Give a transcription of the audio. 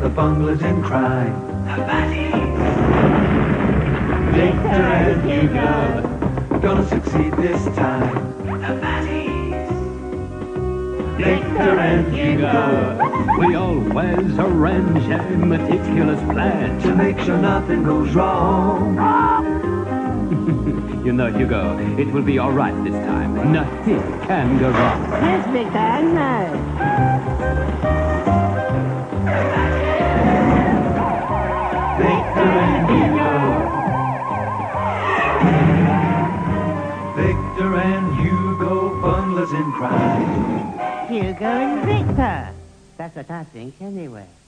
the bunglers in crime. The baddies. Victor and Hugo, gonna succeed this time. The baddies. Victor and Hugo, We always arrange a meticulous plan to make sure nothing goes wrong. You know, Hugo, it will be all right this time. Nothing can go wrong. Yes, Victor, no. Victor and Hugo. Victor and Hugo, bunglers in crime. Hugo and Victor. That's what I think, anyway.